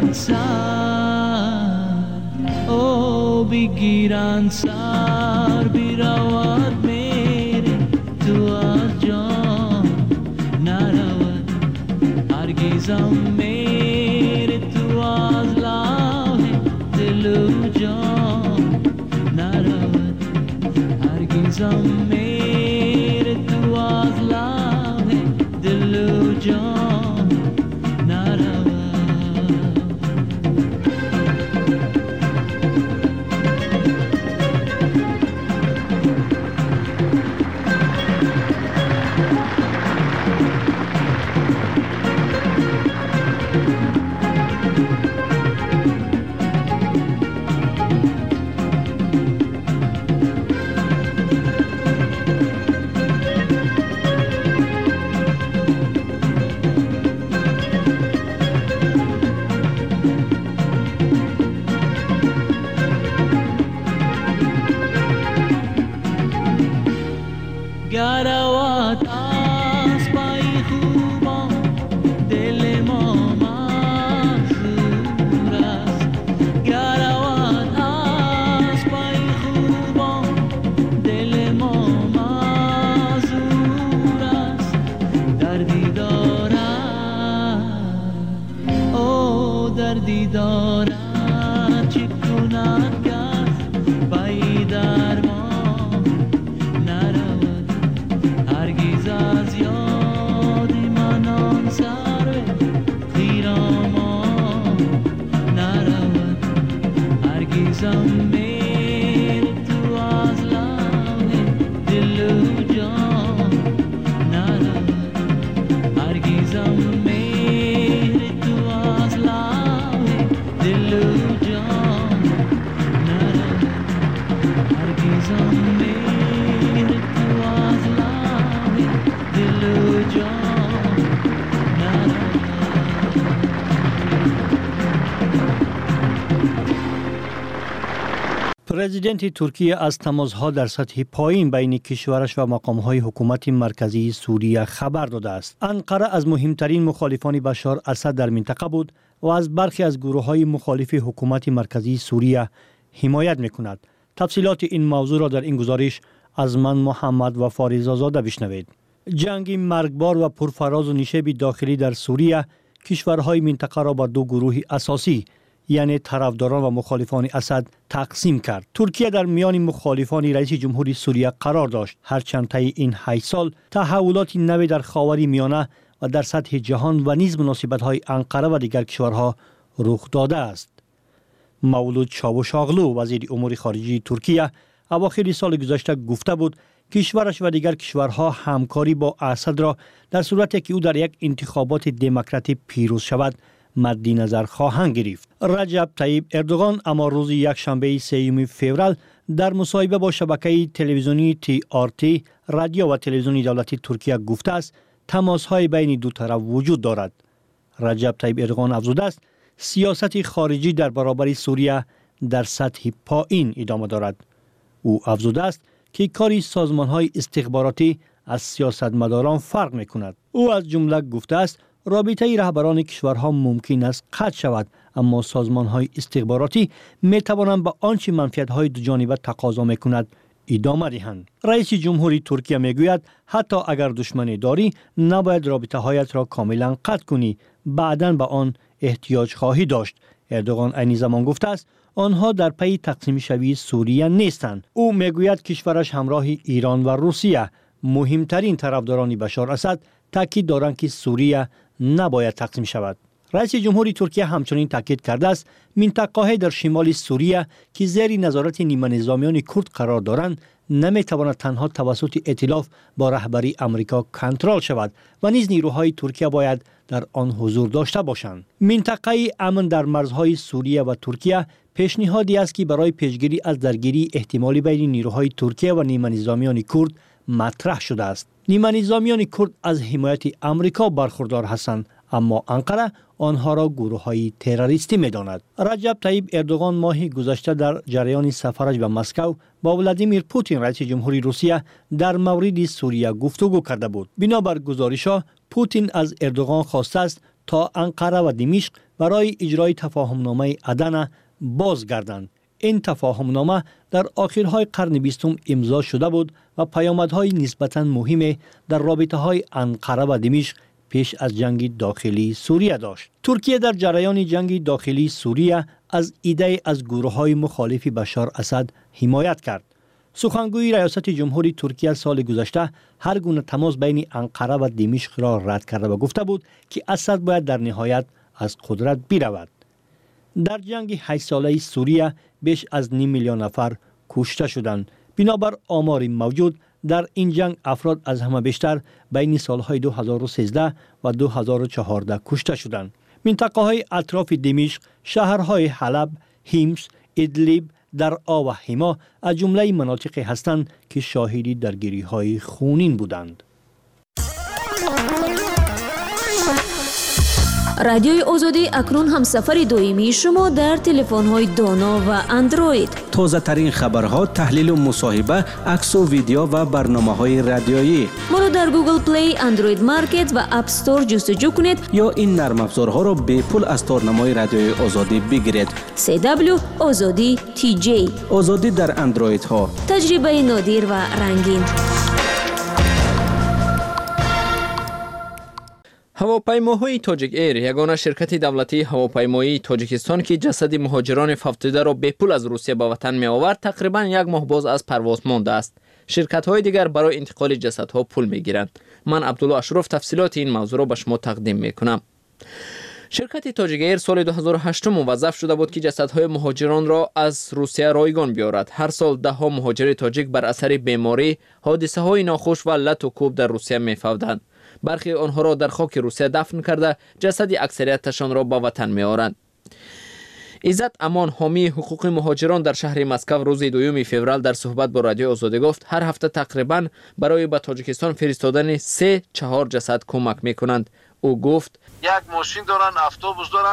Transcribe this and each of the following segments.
او بگیرن سر بیرود میره تو از جان نرود هرگیزم میره تو از لحظه دل و جان نرود هرگیزم میره تو از لحظه دل و جان نرود گروات از پای خوبان دل ما مخصور است گروات از پای خوبان دل ما معذور است دردی دارد او دردی دارد چه کند کس پای درمان نرود هرگز از یاد من آن سر خیرامان نرود هرگزم میره تو از لحظه دل و جان نرود هرگزم میره تو از لحظه دل و جان نرود هرگزم میره تو از لحظه دل و جان نرود پرزیدنت ترکیه از تماس‌ها در سطح پایین بین کشورش و مقام‌های حکومت مرکزی سوریه خبر داده است. انقره از مهمترین مخالفان بشار اسد در منطقه بود و از برخی از گروه‌های مخالف حکومت مرکزی سوریه حمایت می‌کند. تفصیلات این موضوع را در این گزارش از من محمد و فاریزآزاده بشنوید. جنگ مرگبار و پرفراز و نشیب داخلی در سوریه کشورهای منطقه را به دو گروه اساسی یعنی طرفداران و مخالفان اسد تقسیم کرد. ترکیه در میان مخالفان رئیس جمهوری سوریه قرار داشت، هرچند طی این 8 سال تحولات نوی در خاور میانه و در سطح جهان و نیز مناسبت‌های انقره و دیگر کشورها رخ داده است. مولود چاوشاغلو وزیر امور خارجه ترکیه اواخر سال گذشته گفته بود کشورش و دیگر کشورها همکاری با اسد را در صورتی که او در یک انتخابات دموکراتیک پیروز شود مد نظر خواهند گرفت. رجب طیب اردوغان اما روز یکشنبه 3 فوریه در مصاحبه با شبکه تلویزیونی TRT رادیو و تلویزیون دولتی ترکیه گفته است تماس‌های بین دو طرف وجود دارد. رجب طیب اردوغان افزوده است سیاست خارجی در برابر سوریه در سطح پایین ادامه دارد. او افزوده است که کاری سازمان‌های استخباراتی از سیاستمداران فرق می‌کند. او از جمله گفته است رابطه رهبران کشورها ممکن است قطع شود اما سازمان‌های استخباراتی می‌توانند به آنچه منفعت‌های دو جانبه تقاضا می‌کند ادامه دهند. رئیس جمهوری ترکیه میگوید حتی اگر دشمنی داری نباید رابطه‌هایت را کاملا قطع کنی، بعداً به آن احتیاج خواهی داشت. اردوغان عین زمان گفته است آنها در پی تقسیم شوی سوریه نیستند. او میگوید کشورش همراه ایران و روسیه مهمترین طرفداران بشار اسد تاکید دارند که سوریه نباید تقسیم شود. رئیس جمهوری ترکیه همچنین تاکید کرده است منطقه‌های در شمال سوریه که زیر نظارت نیمه نظامیان کرد قرار دارند نمیتواند تنها توسط ائتلاف با رهبری آمریکا کنترل شود و نیز نیروهای ترکیه باید در آن حضور داشته باشند. منطقه امن در مرزهای سوریه و ترکیه پیشنهادی است که برای پیشگیری از درگیری احتمالی بین نیروهای ترکیه و نیمه نظامیان کرد مطرح شده است. نیمه نظامیان کرد از حمایت آمریکا برخوردار هستند اما انقره آنها را گروه‌های تروریستی می‌داند. رجب طیب اردوغان ماه گذشته در جریان سفرش به مسکو با ولادیمیر پوتین رئیس جمهوری روسیه در مورد سوریه گفتگو کرده بود. بنابر گزارش‌ها پوتین از اردوغان خواسته است تا انقره و دمشق برای اجرای تفاهمنامه عدن بازگردند. این تفاهمنامه در آخرهای قرن 20 امضا شده بود و پیامدهای نسبتاً مهم در رابطه‌های انقره و دمشق پیش از جنگ داخلی سوریه داشت. ترکیه در جریان جنگ داخلی سوریه از ایده از گروه‌های مخالف بشار اسد حمایت کرد. سخنگوی ریاست جمهوری ترکیه سال گذشته هر گونه تماس بین انقره و دمشق را رد کرده و گفته بود که اسد باید در نهایت از قدرت برود. در جنگ 8 ساله سوریه بیش از 9 میلیون نفر کشته شدند. بنابر آمار موجود در این جنگ افراد از همه بیشتر بین سالهای 2013 و 2014 کشته شدند. منطقه های اطراف دمشق، شهرهای حلب، حمص، ادلیب، درعا و حما از جمله مناطقی هستند که شاهدی درگیری های خونین بودند. رادیوی آزادی اکنون هم سفر دائمی شما در تلفن‌های دانا و اندروید. تازه ترین خبرها، تحلیل و مصاحبه، عکس و ویدیو و برنامه‌های رادیویی. ما را در گوگل پلی، اندروید مارکت و اپ استور جستجو کنید یا این نرم افزارها را به پول از تارنمای رادیوی آزادی بگیرید. CW آزادی TJ. آزادی در اندروید ها. تجربه نادر و رنگین. هواپیماهای تاجیک ایر، یگانه شرکت دولتی هواپیمایی تاجیکستان که جسد مهاجران فوتیده را به پول از روسیه به وطن می آورد، تقریبا 1 ماه باز از پرواز مانده است. شرکت‌های دیگر برای انتقال جسدها پول می‌گیرند. من عبدالله اشرف تفصیلات این موضوع را به شما تقدیم می‌کنم. شرکت تاجیک ایر سال 2008 موظف شده بود که جسدهای مهاجران را از روسیه رایگان بیاورد. هر سال ده ها مهاجر تاجیک بر اثر بیماری، حادثه‌های ناخوش و لط و کوب در روسیه می‌فوتند. برخی آنها را در خاک روسیه دفن کرده، جسد اکثریتشان را به وطن می‌آورند. عزت امان، حامی حقوق مهاجران در شهر مسکو، روز 2 فوریه در صحبت با رادیو آزادی گفت هر هفته تقریبا برای به تاجیکستان فرستادن 3-4 جسد کمک می‌کنند. او گفت یک ماشین دارن، اتوبوس دارن،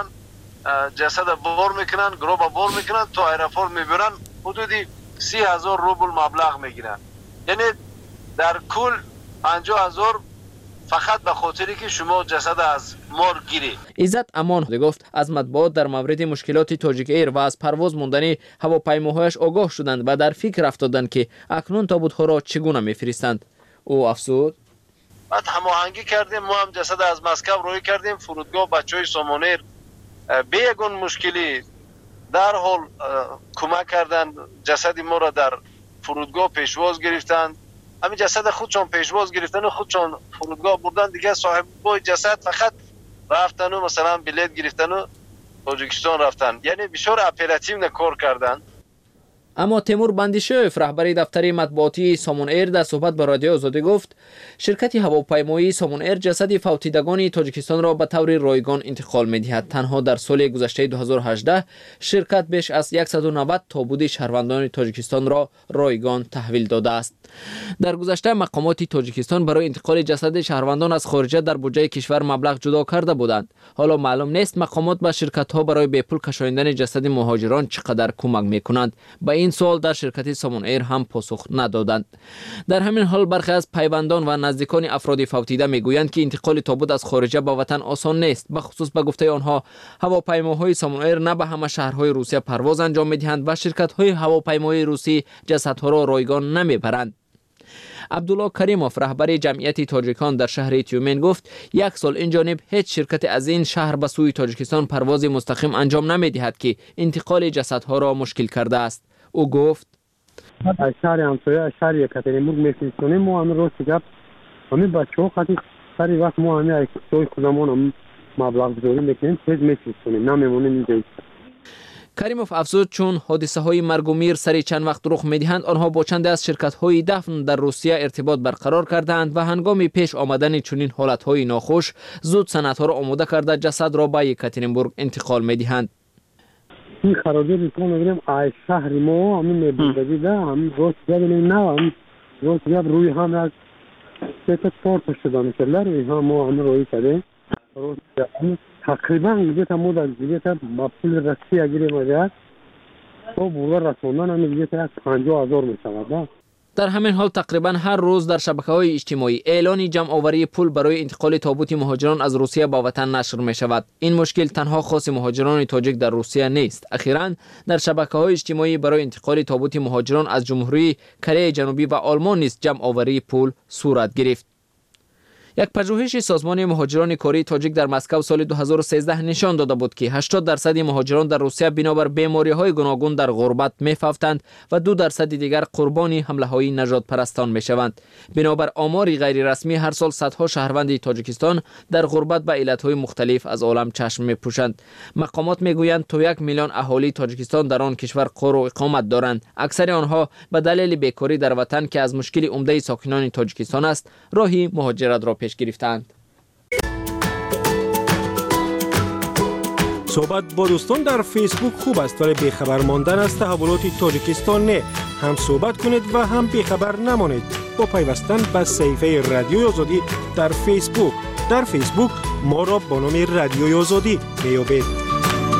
جسد بار میکنن، گروه بار میکنن، تو ایرپورت میبرن، حدودی 30,000 روبل مبلغ میگیرن. یعنی در کل 50,000 فقط به خاطری که شما جسد از مار گیری. عزت امان گفت از مطبوعات در مورد مشکلات تاجیک ایر و از پرواز ماندن هواپیماهایش آگاه شدند و در فکر افتادند که اکنون تابوت‌ها را چگونه میفرستند. او افزود بعد هماهنگی کردیم، ما هم جسد از مسکو روی کردیم فرودگاه، بچهای سامانیر به یگان مشکلی در حال کمک کردند، جسد ما را در فرودگاه پیشواز گرفتند. همین جسد خودشان پیشواز گرفتن و خودشان فرودگاه بردن، دیگه صاحب جسد فقط رفتن و مثلا بلیت گرفتن و تاجیکستان رفتن. یعنی بسیار اپراتیو کار کردن. اما تیمور بندیشوف، رهبر دفتر مطبوعاتی سامون ایر، در صحبت با رادیو آزادی گفت شرکت هواپیمایی سامون ایر جسد فوتیدگان تاجیکستان را به طور رایگان انتقال می‌دهد. تنها در سال گذشته 2018 شرکت بیش از 190 تابوت شهروندان تاجیکستان را رایگان تحویل داده است. در گذشته مقامات تاجیکستان برای انتقال جسد شهروندان از خارجه در بودجه کشور مبلغ جدا کرده بودند. حالا معلوم نیست مقامات به شرکت‌ها برای به پول کشاندن جسد مهاجران چقدر کمک می‌کنند. با این سوال در شرکت سامون ایر هم پاسخ ندادند. در همین حال برخی از پیوندان و نزدیکان افراد فوتیده میگویند که انتقال تابوت از خارجه به وطن آسان نیست. به خصوص به گفته آنها هواپیماهای سامون ایر نه به همه شهرهای روسیه پرواز انجام میدهند و شرکت‌های هواپیمایی روسی جسدها را رایگان نمیبرند. عبدالله کریموف، رهبر جمعیت تاجیکان در شهر تیومن گفت 1 سال این جانب هیچ شرکت از این شهر به سوی تاجیکستان پرواز مستقیم انجام نمیدهد که انتقال جسدها را مشکل کرده است. او گفت از شهر همسایه شهر یکاترینبورگ میفرستونیم. ما همین روز گپ همین بچه‌ها خاطر سری وقت ما همین توی خودمون هم مبلغ گذاری میکنیم، چیز میفرستونیم، نمیمونیم اینجا. کریموف افزود چون حادثه های مرگ و میر سری چند وقت رخ میدهند، آنها با چند از شرکت های دفن در روسیه ارتباط برقرار کردند و هنگام پیش آمدن چنین حالت های ناخوش زود سندها را آماده کرده جسد را به یکاترینبورگ انتقال میدهند. این خرابی میکنم میگم از شهر ما همین میبردی ده هم روز ببینیم، نه هم روز روی هم از سه تا 4 تا شده میشه روی هم ما هم روی کرده روز تقریبا دیگه تا مود از دیگه تا با پول رسی اگری مجد تو بولا رسوندن همین دیگه تا 50,000 میشود. در همین حال تقریبا هر روز در شبکه‌های اجتماعی اعلان جمع آوری پول برای انتقال تابوت مهاجران از روسیه به وطن نشر می شود. این مشکل تنها خاص مهاجران تاجیک در روسیه نیست. اخیراً در شبکه‌های اجتماعی برای انتقال تابوت مهاجران از جمهوری کره جنوبی و آلمان نیز جمع آوری پول صورت گرفت. یک پژوهش سازمان مهاجران کاری تاجیک در مسکو سال 2013 نشان داده بود که 80% مهاجران در روسیه بنابر بیماری‌های گوناگون در غربت می‌افتند و 2% دیگر قربانی حمله‌های نژاد پرستان می‌شوند. بنابر آماری غیر رسمی هر سال صدها شهروند تاجیکستان در غربت به علت‌های مختلف از عالم چشم می‌پوشند. مقامات می‌گویند تا 1 میلیون اهالی تاجیکستان در آن کشور قرار و اقامت دارند. اکثر آنها به دلیل بیکاری در وطن که از مشکل عمده ساکنان تاجیکستان است، راهی مهاجرت را پیش گرفتند. صحبت با دوستان در فیسبوک خوب است ولی بیخبر ماندن از تحولات تاجیکستان نه. هم صحبت کنید و هم بیخبر نمانید با پیوستن به صفحه رادیوی آزادی در فیسبوک. در فیسبوک ما را با نام رادیوی آزادی میابید.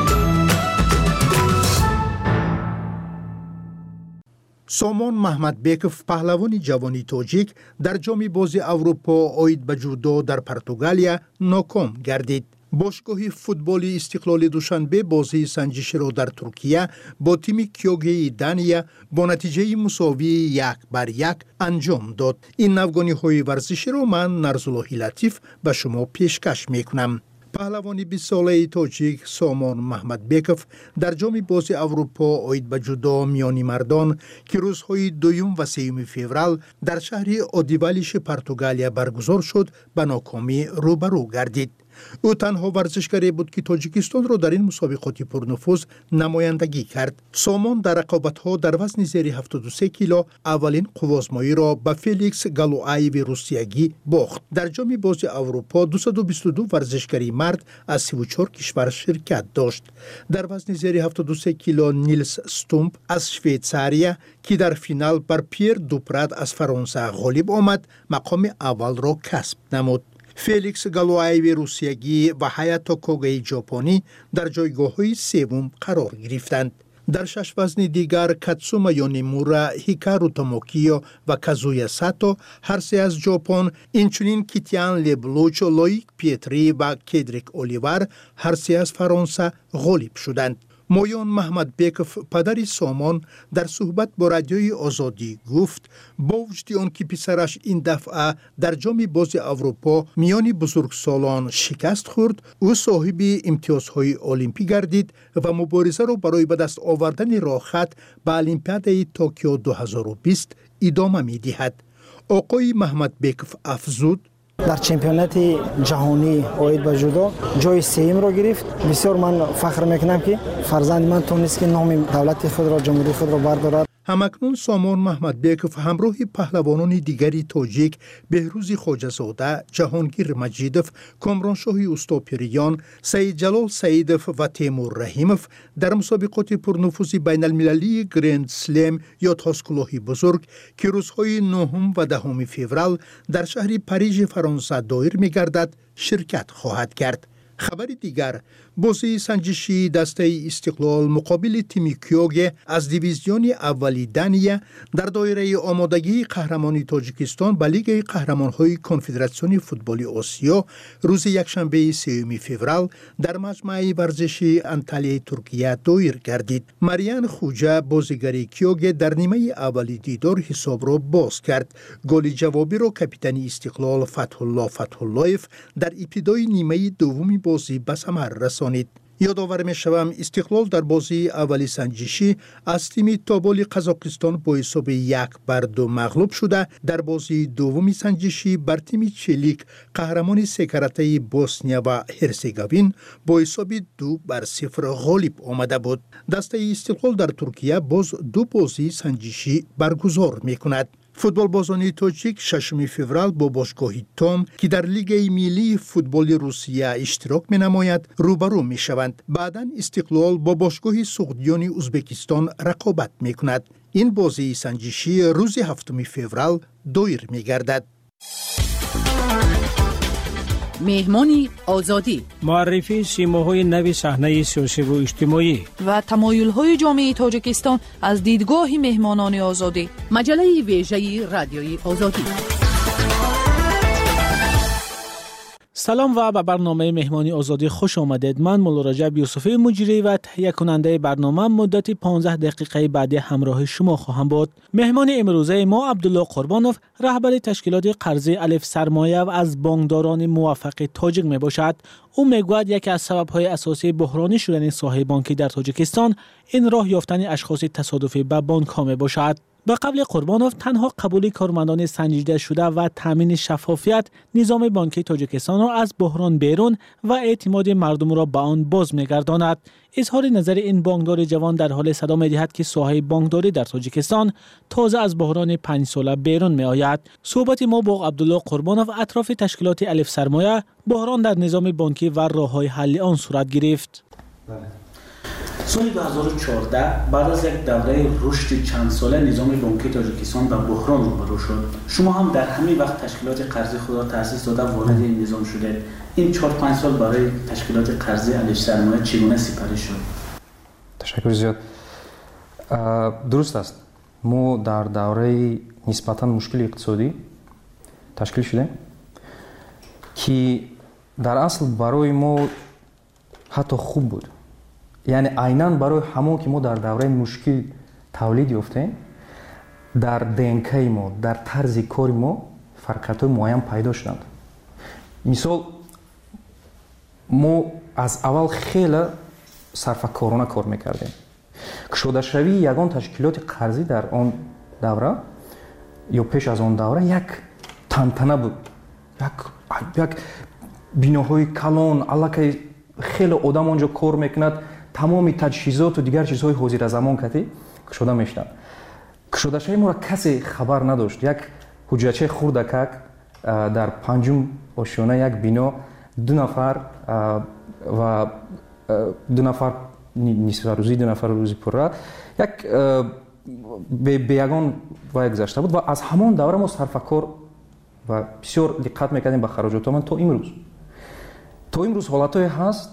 سامان محمدبیکوف پهلوان جوانی تاجیک در جام بازی اروپا آید به جودو در پرتغالیا ناکام گردید. باشگاه فوتبال استقلال دوشنبه بازی سنجشی را در ترکیه با تیم کیوگی دانیا با نتیجه مساوی 1-1 انجام داد. این نوگانی‌های ورزشی را من نرزاللهی لطیف به شما پیشکش میکنم. پهلوان 20 ساله تاجیک سامان محمدبیکوف در جام بازی اروپا آید به جودو میانی مردان که روزهای 2 و 3 فوریه در شهر آدیوالیش پرتغالیا برگزار شد به ناکامی روبرو گردید. او تنها ورزشکاری بود که تاجیکستان را در این مسابقات پرنفوذ نمایندگی کرد. سامان در رقابت‌ها در وزن زیر 73 کیلو اولین قوازمایی را به فلیکس گالوآیو روسیایی باخت. در جام بازی اروپا 222 ورزشکاری مرد از 34 کشور شرکت داشت. در وزن زیر 73 کیلو نیلس ستومپ از شویتزاریا که در فینال بر پیر دوپرات از فرانسه غالب آمد مقام اول را کسب نمود. فلیکس گالوآیو روسیایی و هایاتو کوگای ژاپنی در جایگاه‌های سوم قرار گرفتند. در 6 وزن دیگر کاتسوما یونیمورا، هیکارو توموکیو و کازویا ساتو هر سه از ژاپن، اینچنین کیتیان لبلوچ، لویک پیتری و کدریک اولیور هر سه از فرانسه غالب شدند. مویان محمدبیکوف پدر سامان در صحبت با رادیوی آزادی گفت با وجود آن که پسرش این دفعه در جام بازی اروپا میان بزرگسالان شکست خورد، او صاحب امتیازهای المپی گردید و مبارزه را برای به دست آوردن راه خط به المپیاد توکیو 2020 ادامه می‌دهد. آقای محمدبیکوف افزود در چمپیونات جهانی آید به جودو جای سوم را گرفت. بسیار من فخر میکنم که فرزند من تونست که نام دولت خود را، جمهوری خود را بردارد. همکنون سامان محمدبیکوف همراه پهلوانان دیگری تاجیک بهروز خواجه‌زاده، جهانگیر مجیدوف، کامرانشاه اوستاپیریان، سید جلال سیدوف و تیمور رحیموف در مسابقات پرنفوذ بین المللی گرند سلم یا تاسکلاهی بزرگ که روزهای 9 و 10 فوریه در شهر پاریژ فرانسه دایر می‌گردد شرکت خواهد کرد. خبر دیگر، بازی سنجشی دسته استقلال مقابل تیم کیوگه از دیویزیون اولی دانیا در دایره آمادگی قهرمانی تاجیکستان به لیگ قهرمان‌های کنفدراسیون فوتبال آسیا روز یکشنبه 3 فوریه در مجمع ورزشی انتالیای ترکیه دایر گردید. مریان خوجه بازیگر کیوگه در نیمه اولی دیدار حساب را باز کرد. گل جوابی را کاپیتان استقلال فتح اللهیف در ابتدای نیمه دوم بازی به ثمر رساند. یادآور می‌شوم استقلال در بازی اولی سنجشی از تیم تابول قزاقستان با حساب 1-2 مغلوب شده در بازی دومی سنجشی بر تیم چلیک قهرمان سکرته بوسنیا و هرزگوین با حساب 2-0 غالب آمده بود. دسته استقلال در ترکیه باز 2 بازی سنجشی برگزار می‌کند. فوتبال بازان تاجیک 6 فوریه با باشگاه توم که در لیگ ملی فوتبال روسیه اشتراک می‌نماید روبرو می‌شوند. بعداً استقلال با باشگاه سغدیان ازبکستان رقابت می‌کند. این بازی سنجشی روز 7 فوریه دایر می‌گردد. مهمانی آزادی، معرفی سیماهای نوی صحنه سیاسی و اجتماعی و تمایل‌های جامعه تاجیکستان از دیدگاه مهمانان آزادی. مجله ویژه رادیوی آزادی. سلام و به برنامه مهمانی آزادی خوش آمدید. من مولا رجب یوسفی مجری و تهیه کننده برنامه مدت 15 دقیقه بعد همراه شما خواهم بود. مهمان امروزه ما عبدالله قربانوف، رهبر تشکیلات قرضی الف سرمایه و از بانکداران موفق تاجیک می باشد. او میگوید یکی از سبب‌های اساسی بحرانی شدن ساحه بانکی در تاجیکستان این راه یافتن اشخاص تصادفی به بانک‌ها می باشد. به قول قربانوف، تنها قبول کارمندان سنجیده شده و تامین شفافیت نظام بانکی تاجیکستان را از بحران بیرون و اعتماد مردم را به آن باز می‌گرداند. اظهار نظر این بانکدار جوان در حال صدا می‌دهد که ساحه بانکداری در تاجیکستان تازه از بحران 5 ساله بیرون می‌آید. صحبت ما با عبدالله قربانوف اطراف تشکیلات الف سرمایه، بحران در نظام بانکی و راه‌های حل آن صورت گرفت. سال 2014 بعد از یک دوره رشد چند ساله نظام بانکی تاجیکستان به بحران روبرو شد. شما هم در همین وقت تشکیلات قرضی خود را تأسیس داده وارد این نظام شده. این 4-5 سال برای تشکیلات قرضی الف سرمایه چگونه سپری شد؟ تشکر زیاد. درست است. ما در دوره نسبتاً مشکل اقتصادی تشکیل شده که در اصل برای ما حتی خوب بود. یعنی عیناً برای همون که ما در دوره مشکل تولید یافتیم، در DNK ما، در طرز کار ما فرقیت‌های معین پیدا شدند. مثال ما از اول خیلی صرفه‌کارانه کار میکردیم. کشاده شوی یگان تشکیلات قرضی در آن دوره یا پیش از آن دوره یک تنتنه بود. یک بیناهای کلان، علاقه خیلی آدم آنجا کار میکند، تمام تجهیزات و دیگر چیزهای حاضر زمان کتی کشاده میشدند. کشاده شوی ما را کسی خبر نداشت. یک حجرچه خردکک در پنجم آشیانه یک بنا 2 نفر و 2 نفر نصف روزی 2 نفر روزی پره یک به یگان وای گذشته بود و از همان دوره ما صرفه‌کار و بسیار دقت میکردیم به خراجاتمان تا امروز حالت‌های هست.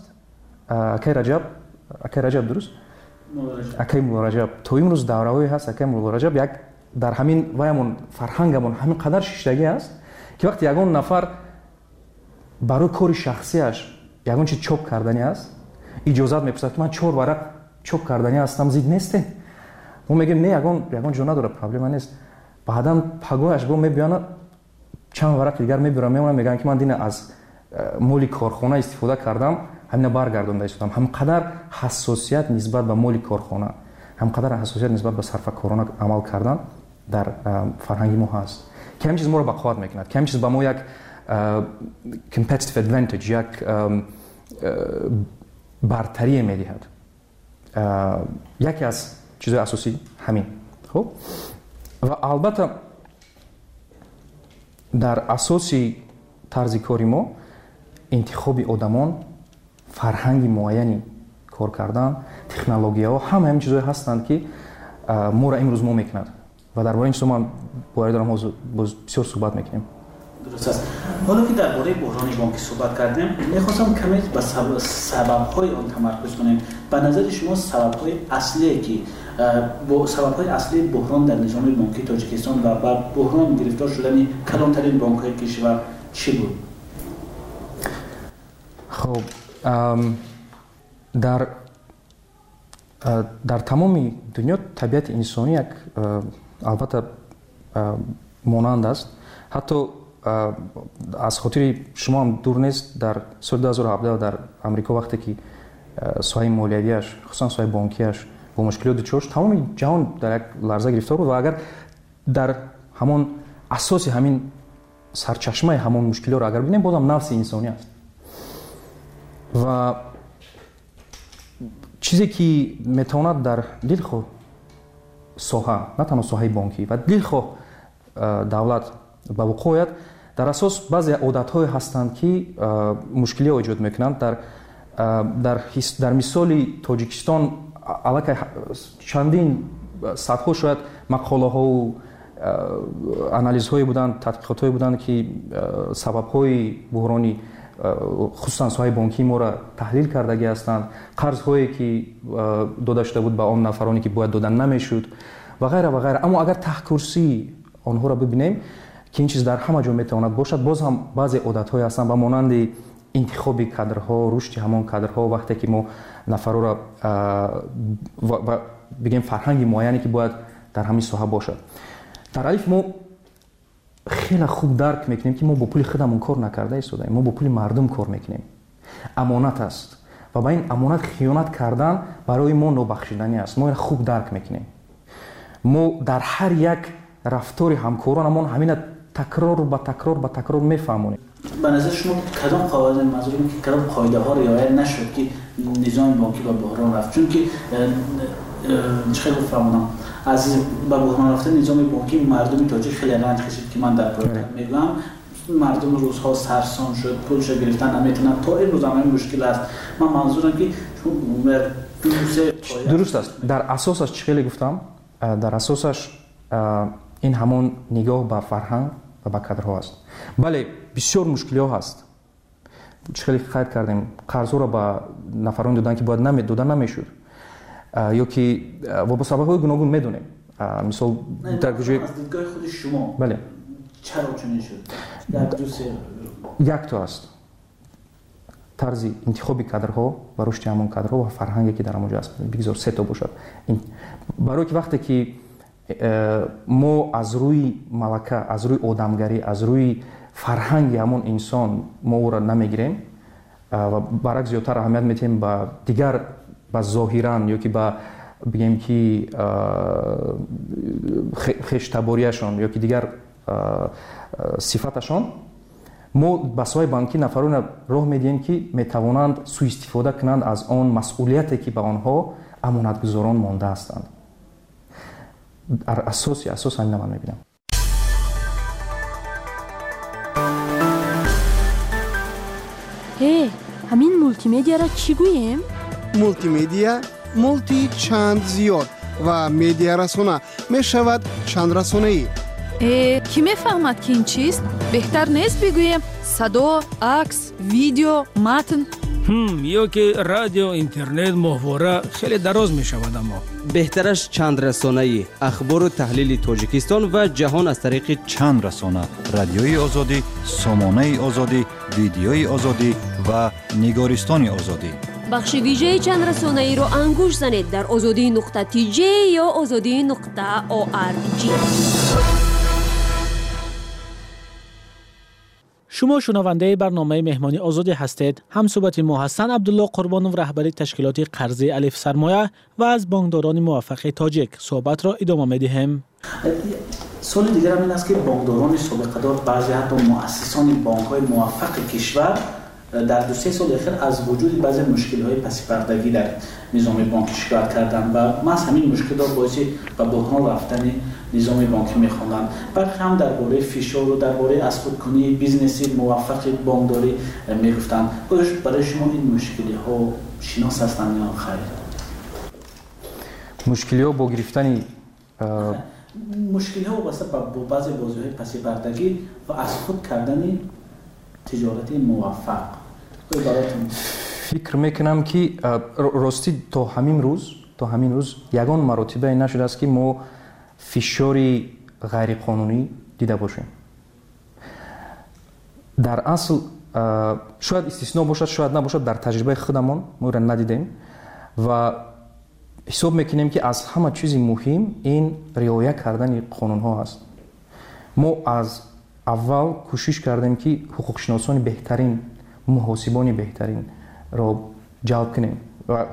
اکی رجب درست؟ اکی مولا رجب تا امروز دوره‌های هست. اکی مولا رجب یک در همین وایمون فرهنگمون همین قدر شیشتگی است که وقتی یگان نفر برای کار شخصیش یگان چیز چوب کردنی است اجازت میپرسد که من 4 ورق چوب کردنی هستم زید نیسته. ما میگیم نه یگان جا نداره پرابلم نیست. بعداً پگاهش گو میبیانه چند ورق دیگر میبرم میمونم میگن که من دین از مالی کارخانه استفاده کردم همین برگردونده شدم. همقدر حساسیت نسبت به مالی کارخانه، همقدر حساسیت نسبت به صرفه‌کارانه عمل کردن در فرهنگ ما هست که همین چیز ما رو بقوت میکند، که همین چیز به ما یک competitive advantage، یک برتری میدهد. یکی از چیزهای اساسی همین. خب و البته در اساسی طرز کاری ما انتخاب آدمان، فرهنگ معینی کار کردن، تکنولوژی‌ها همین چیزایی هستند که ما را امروز ما میکند و درباره این چیزا ما باید دارم بسیار صحبت میکنیم. درست است. حالا که درباره بحران بانکی صحبت کردیم، میخواستم کمی به سبب‌های آن تمرکز کنیم. به نظر شما سبب‌های اصلی که سبب‌های اصلی بحران در نظام بانکی تاجیکستان و بعد بحران گرفتار شدن کلانترین بانک‌های کشور چی بود؟ خب در تمام دنیا طبیعت انسانی یک البته مانند است. حتی از خاطر شما هم دور نیست در سال 2017 در امریکا وقتی که ساحه مالیاتیش خصوصا ساحه بانکیش با مشکلات دچار شد، تمام جهان در یک لرزه گرفتار بود و اگر در همون اساس همین سرچشمه همون مشکلات رو اگر ببینیم بازم نفس انسانی است و چیزی که میتواند در دلخو ساحه، نه تنها ساحه بانکی و دلخو دولت به وقوع آید، در اساس بعضی عادت‌های هستند که مشکلی ایجاد میکنند. در مثال تاجیکستان علاقه چندین صدها شاید مقاله ها و انالیز های بودند، تحقیقات های بودند که سبب های بحرانی خصوصا соҳаи бонкии моро таҳлил кардагӣ ҳастанд, қарзҳое ки дода шуда буд ба он нафароне ки бояд дода намешуд ва ғайра ва ғайра. Аммо агар таҳкурсии онҳоро бибинем ки ин чиз дар ҳама ҷо метавонад бошад, боз ҳам баъзе одатҳое ҳастанд ба монанди интихоби кадрҳо, рушди ҳамон кадрҳо, вақте ки мо нафароро бигем фарҳанги муайяне ки бояд дар ҳамин соҳа бошад. дар алиф мо хеле хуб дарк мекунем ки мо бо пули худамон кор накарда истодаем, мо бо пули мардум кор мекунем. амонат аст ва ба ин амонат хиёнат кардан барои мо нобахшиданӣ аст. мо ин хуб дарк мекунем. мо дар ҳар як рафтори ҳамкоронамон ҳамина такрор ба такрор мефаҳмонем. ба назар шумо кадом қоваид мазурум ки кадом қоидаҳо риоя нашуд ки низоми бонкӣ ба буҳрон рафт? Чунки чиқадр фаҳмонам аз ба буҳрон рафтани низоми бонкӣ мардуми тоҷик хеле ранҷ кашид ки ман дар пойтахт мегӯям. мардум рӯзҳо сарсон шуд, пулшо гирифтан наметавонад, то имрӯз ҳам ин мушкил аст. ман манзурам ки дуруст аст. дар асосаш чӣ хеле гуфтам? дар асосаш ин ҳамон нигоҳ ба фарҳанг ва ба кадрҳо аст. бале бисёр мушкилиҳо ҳаст. чӣ хеле қайд кардем, қарзҳоро ба нафароне додан ки бояд дода намешуд ё ки ва бо сабабҳои гуногун медонем. мисол дар гӯҷаи аз дидгоҳи худи шумо бале чаро чунин шуд? як то аст тарзи интихоби кадрҳо ва рушди ҳамон кадрҳо ва фарҳанге ки дар ҳамонҷо аст. бигзор се то бошад. барое ки вақте ки мо аз рӯи малака, аз рӯи одамгарӣ, аз рӯи фарҳанги ҳамон инсон мо ӯро намегирем ва баръакс зиёдтар аҳамият метиҳем ба дигар, ба зоҳиран ё ки ба бигем ки хештаборияшон ё ки дигар сифаташон, мо ба соҳаи банкӣ нафароне роҳ медиҳем ки метавонанд сӯистифода кунанд аз он масъулияте ки ба онҳо амонатгузорон монда ҳастанд. дар асос ҳамина ман мебинам. ҳамин мултимедияро чӣ гӯем? мултимедия мулти чанд зиёд ва медиарасона мешавад чандрасонаӣ. кӣ мефаҳмад ки ин чист? беҳтар нест бигӯем садо, акс, видео, матн? ё ки радио, интернет, моҳвора хеле дароз мешавад. аммо беҳтараш чандрасонаӣ, ахбору таҳлили Тоҷикистон ва ҷаҳон аз тариқи чандрасона, радиои озодӣ, сомонаи озодӣ, видеои озодӣ ва нигористони озодӣ. бахши вижаи чандрасонаиро ангуш занед дар озодӣ.tj ё озодӣ.org. شما شنونده برنامه مهمانی آزادی هستید. همصحبت ما حسن عبدالله قربانov رهبر تشکیلات قرضه الف سرمایه و از بانکداران موفق تاجیک صحبت را ادامه می‌دهیم. سوال دیگر این است که بانکداران سابقه‌دار بعضی حتی مؤسسان بانک‌های موفق کشور در 2-3 سال اخیر از وجود بعضی مشکل‌های پس پردگی در نظام بانکی شکایت کردند و از همین مشکلات باعث به بحران رفتن نظام بانکی می‌خواندند. بعد هم درباره فشار و درباره از خودکنی بیزنسی موفق بانکداری می‌گفتند. برای شما این مشکل‌ها شناس هستند یا خیر؟ مشکل‌ها با گرفتن مشکل‌ها واسه با بعضی بازی‌های پس پردگی و از خود کردن تجارت موفق. فکر میکنم که راستی تا همین روز یگان مراتبه نشده است که ما فشاری غیر قانونی دیده باشیم. در اصل شاید استثناء باشد شاید نباشد، در تجربه خودمان ما را ندیدیم و حساب میکنیم که از همه چیز مهم این رعایت کردن قانون ها است. ما از اول کوشش کردیم که حقوق شناسان بهترین، محاسبان بهترین را جلب کنیم و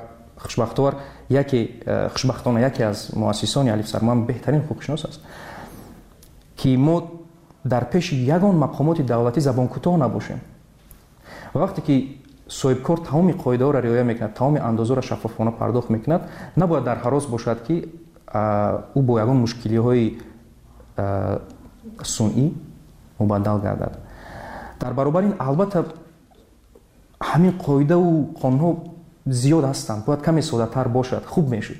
خوشبختانه یکی از مؤسسان الف سرمایه بهترین حقوق شناس است که ما در پیش یگان مقامات دولتی زبان کوتاه نباشیم. وقتی که صاحب کار تمام قاعده ها را رعایت میکند، تمام اندازه را شفافانه پرداخت میکند، نباید در هراس باشد که او با یگان مشکلی های صنعی مبدل گردد. در برابر این البته همین قاعده و قانون ها زیاد هستند، باید کمی ساده تر باشد، خوب میشد.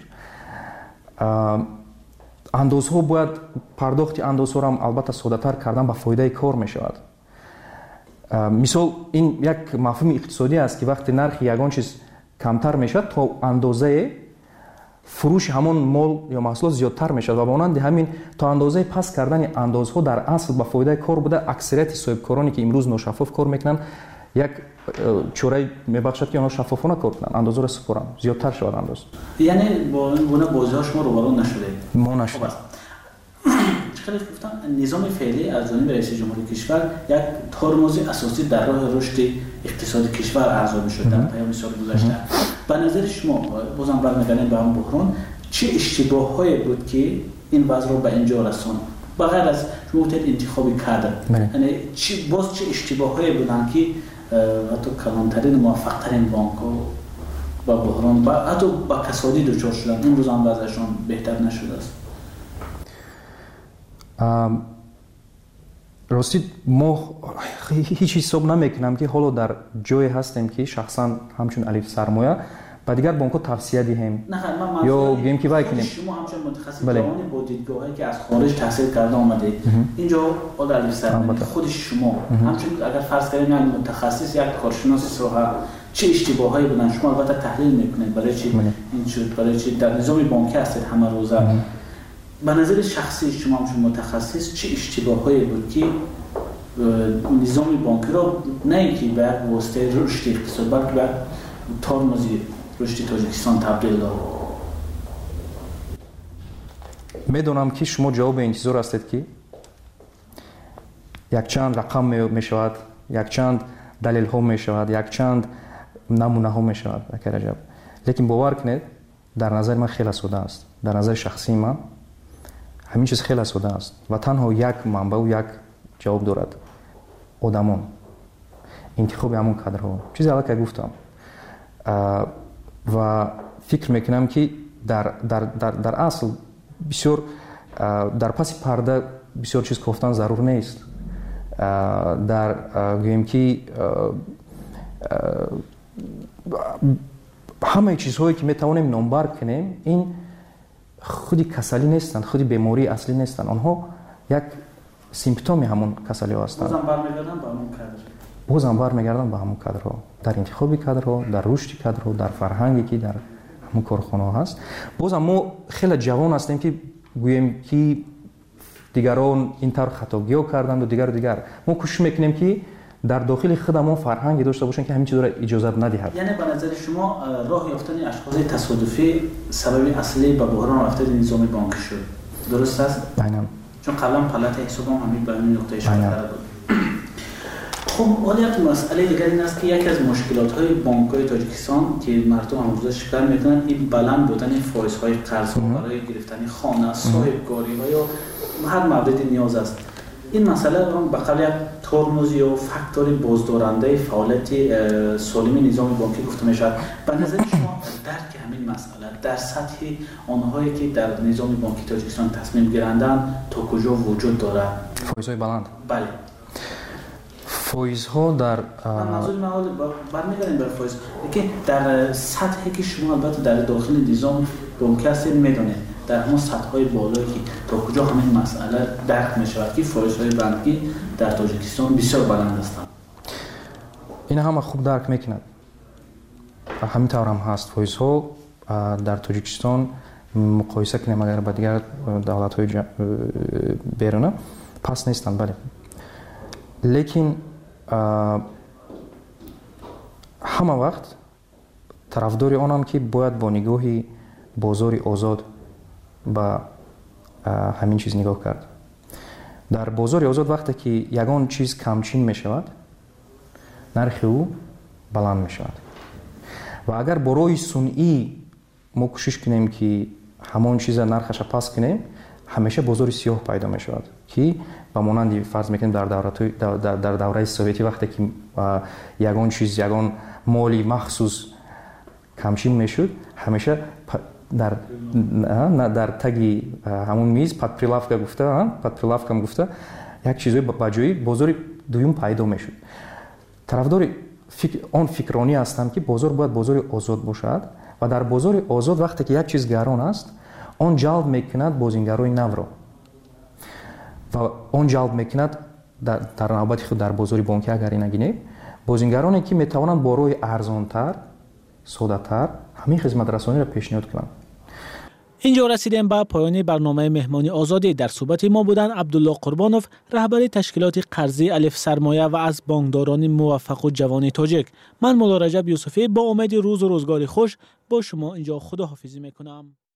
اندازها باید پرداخت اندازها را هم البته ساده تر کردن به فایده کار میشود. мисол ин як мафҳуми иқтисодӣ аст ки вақте нархи ягон чиз камтар мешавад то андозае фурӯши ҳамон мол ё маҳсулот зиёдтар мешавад ва ба монанди ҳамин то андозаи паст кардани андозҳо дар асл ба фоидаи кор буда аксарияти соҳибкороне ки имрӯз ношаффоф кор мекунанд як чораи мебахшад ки онҳо шаффофона кор кунанд андозаро супоранд зиёдтар шавад андоз яъне бо ин гуна бозиҳо шумо рӯбарӯ нашудед мо нашудем خیلی گفتم نظام فعلی از جانب رئیس جمهوری کشور یک ترمز اساسی در راه رشد اقتصادی کشور ارزیابی شد در پیام سال گذشته. به نظر شما بازم برمیگردیم به هم بحران چه اشتباهایی بود که این وضع رو به اینجا رساند؟ بغیر از شما گفتید انتخاب کادر یعنی باز چه اشتباهایی بودن که حتی کلانترین موفقترین بانک‌ها با بحران و حتی با کسادی دچار شدن امروز هم وضعشون بهتر نشده است؟ рости мо ҳеҷ ҳисоб намекунам ки ҳоло дар ҷое ҳастем ки шахсан ҳамчун алиф сармоя ба дигар бонкҳо тавсия диҳем ё гӯем ки вай кунем шумо ҳамчун мутахассис ҷавони бо дидгоҳе ки аз хориҷ таҳсил карда омадед инҷо ода алиф сармоя худи шумо ҳамчун агар фарз кардем як мутахассис як коршиноси соҳа чӣ иштибоҳҳое буданд шумо албатта таҳлил мекунед барои чӣ ин шуд барои чӣ дар низоми бонкӣ ҳастед ҳамарӯза به نظر شخصی شما چون متخصص چه اشتباهایی بود که نظام بانکی را نه اینکه به یک واسطه رشد اقتصاد بلکه به ترمز رشد تاجیکستان تبدیل داد؟ میدونم که شما جواب انتظار هستید که یک چند رقم میشود یک چند دلیل ها میشود یک چند نمونه ها میشود لیکن باور کنید در نظر من خیلی ساده است در نظر شخصی من ҳамин чиз хеле сода аст ва танҳо як манбаъу як ҷавоб дорад одамон интихоби ҳамон кадрҳо чизи аллакай гуфтам ва фикр мекунам ки дар асл бисёр дар паси парда бисёр чиз гуфтан зарур нест дар гӯем ки ҳамаи чизҳое ки метавонем номбар кунем ин худи касалӣ нестанд худи бемории аслӣ нестанд онҳо як симптоми ҳамон касалиҳо ҳастанд бозам бармегарданд ба ҳамон кадрҳо дар интихоби кадрҳо дар рушди кадрҳо дар фарҳанге ки дар ҳамон корхонаҳо ҳаст бозам мо хеле ҷавон ҳастем ки гӯем ки дигарон ин тавр хатогиҳо карданду дигар мо кӯшиш мекунем ки дар дохили худамон фарҳанге дошта бошем ки ҳамин чизро иҷозат надиҳад яъне ба назари шумо роҳ ёфтани ашхоси тасодуфӣ сабаби аслӣ ба буҳрон рафтани низоми бонкӣ шуд дуруст аст айнан чун қаблан палатаи ҳисобам ҳамин ба ҳамин нуқтаи ишора карда буд خب حالا یک مسئله دیگر این است که یکی از مشکلات‌های بانک‌های تاجیکستان که مردم امروزه شکایت می‌کنند این بلند بودن فایزهای قرض‌ها برای گرفتن خانه، صاحب‌کاری‌ها یا هر موردی نیاز است. این مسئله به قول یک ترمز یا فاکتور بازدارنده فعالیت سالم نظام بانکی گفته می‌شود. به نظر شما درک همین مسئله در سطح آنهایی که در نظام بانکی تاجیکستان تصمیم گیرندند تا کجا وجود دارد؟ فایزهای بلند. بله. فایزها در منظور من برمیگردیم بر فایز که در سطحی که شما البته در داخل نظام بانکی هستید میدونید در همون سطح‌های بالایی که تا کجا همین مسئله درک می‌شود که فایزهای بانکی در تاجیکستان بسیار بلند هستند این همه خوب درک می‌کنند همین طور هم هست فایزها در تاجیکستان مقایسه کنیم اگر با دیگر دولت‌های بیرونه پس نیستند بله لیکن ҳама вақт тарафдори онам ки бояд бо нигоҳи бозори озод ба ҳамин чиз нигоҳ кард дар бозори озод вақте ки ягон чиз камчин мешавад нархи ӯ баланд мешавад ва агар бо роҳи сунъӣ мо кӯшиш кунем ки ҳамон чиза нархаша паст кунем ҳамеша бозори сиёҳ пайдо мешавад ки ба монанди фарз мекунем дар давраи советӣ вақте ки ягон чиз ягон моли махсус камчин мешуд ҳамеша дар таги ҳамон миз подприлавкам гуфта як чизҳои ба ҷои бозори дуюм пайдо мешуд тарафдори он фикронӣ ҳастам ки бозор бояд бозори озод бошад ва дар бозори озод вақте ки як чиз гарон аст он ҷалб мекунад бозингарои навро ва он ҷалб мекунад در نوبت خود در بازار بانکی اگر نگینیم، بازیگرانی که میتوانند با روی ارزانتر، ساده‌تر همین خدمت رسانی را پیشنهاد کنند. اینجا رسیدیم به پایان برنامه مهمانی آزادی. در صحبت ما بودن عبدالله قربانوف، رهبر تشکیلات قرضی الف سرمایه و از بانکداران موفق و جوان تاجیک. من مولا رجب یوسفی با امید روز و روزگار خوش با شما اینجا خداحافظی میکنم.